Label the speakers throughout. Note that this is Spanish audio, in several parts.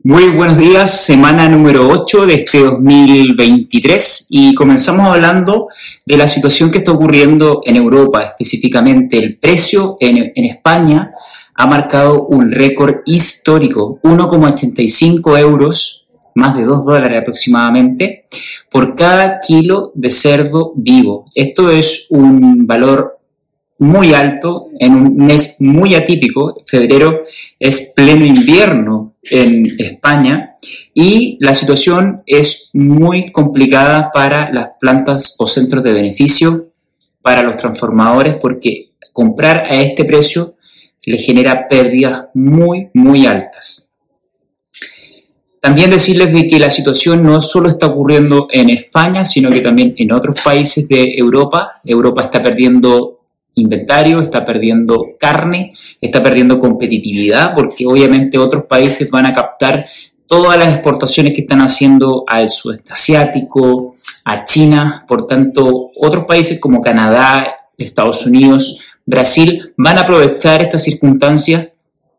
Speaker 1: Muy buenos días, semana número 8 de este 2023 y comenzamos hablando de la situación que está ocurriendo en Europa, específicamente el precio en España ha marcado un récord histórico, 1,85 euros, más de $2 aproximadamente, por cada kilo de cerdo vivo. Esto es un valor muy alto en un mes muy atípico. Febrero es pleno invierno en España y la situación es muy complicada para las plantas o centros de beneficio, para los transformadores, porque comprar a este precio le genera pérdidas muy altas. También decirles de que la situación no solo está ocurriendo en España, sino que también en otros países de Europa. Europa está perdiendo inventario, está perdiendo carne, está perdiendo competitividad, porque obviamente otros países van a captar todas las exportaciones que están haciendo al sudeste asiático, a China. Por tanto, otros países como Canadá, Estados Unidos, Brasil van a aprovechar estas circunstancias,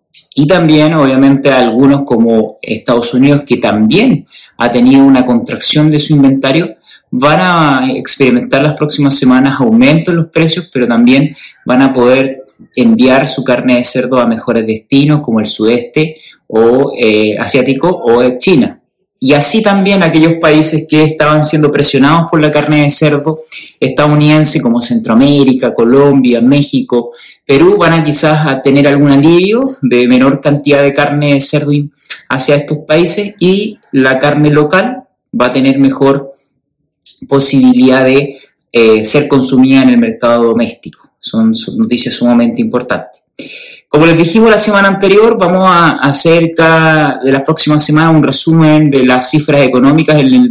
Speaker 1: y también obviamente algunos como Estados Unidos, que también ha tenido una contracción de su inventario, van a experimentar las próximas semanas aumentos en los precios, pero también van a poder enviar su carne de cerdo a mejores destinos como el sudeste o asiático o China. Y así también aquellos países que estaban siendo presionados por la carne de cerdo estadounidense como Centroamérica, Colombia, México, Perú, van a quizás a tener algún alivio de menor cantidad de carne de cerdo hacia estos países, y la carne local va a tener mejor posibilidad de ser consumida en el mercado doméstico. Son noticias sumamente importantes. Como les dijimos la semana anterior, vamos a hacer de las próximas semanas un resumen de las cifras económicas en el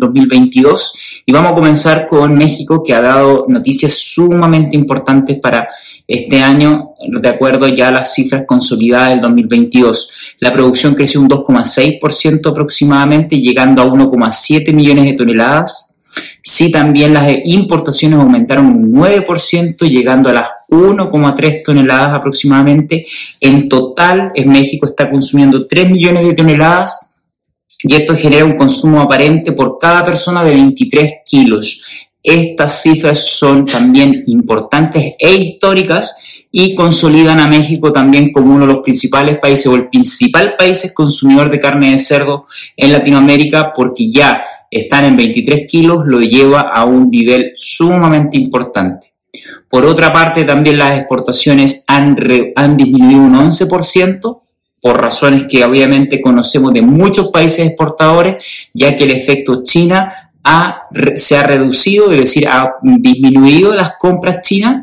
Speaker 1: 2022 y vamos a comenzar con México, que ha dado noticias sumamente importantes para este año, de acuerdo ya a las cifras consolidadas del 2022. La producción creció un 2,6% aproximadamente, llegando a 1,7 millones de toneladas. Sí, también las importaciones aumentaron un 9%, llegando a las 1,3 toneladas aproximadamente. En total, en México está consumiendo 3 millones de toneladas y esto genera un consumo aparente por cada persona de 23 kilos. Estas cifras son también importantes e históricas y consolidan a México también como uno de los principales países o el principal país consumidor de carne de cerdo en Latinoamérica, porque ya están en 23 kilos, lo lleva a un nivel sumamente importante. Por otra parte, también las exportaciones han disminuido un 11%, por razones que obviamente conocemos de muchos países exportadores, ya que el efecto China se ha reducido, es decir, ha disminuido las compras chinas.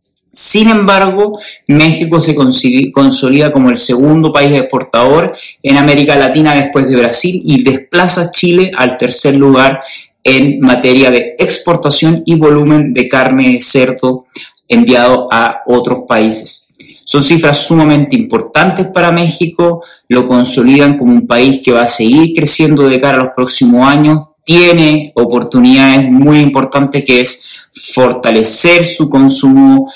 Speaker 1: Sin embargo, México se consolida como el segundo país exportador en América Latina después de Brasil y desplaza a Chile al tercer lugar en materia de exportación y volumen de carne de cerdo enviado a otros países. Son cifras sumamente importantes para México, lo consolidan como un país que va a seguir creciendo de cara a los próximos años. Tiene oportunidades muy importantes, que es fortalecer su consumo,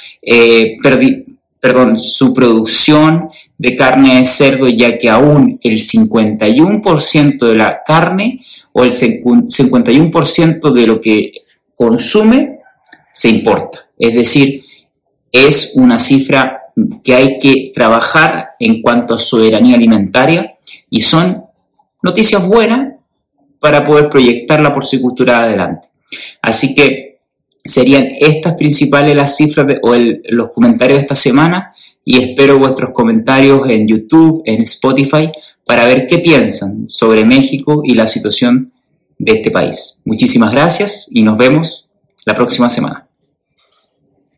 Speaker 1: su producción de carne de cerdo, ya que aún el 51% de la carne o el 51% de lo que consume se importa. Es decir, es una cifra que hay que trabajar en cuanto a soberanía alimentaria, y son noticias buenas para poder proyectar la porcicultura adelante. Así que serían estas principales las cifras los comentarios de esta semana, y espero vuestros comentarios en YouTube, en Spotify, para ver qué piensan sobre México y la situación de este país. Muchísimas gracias y nos vemos la próxima semana.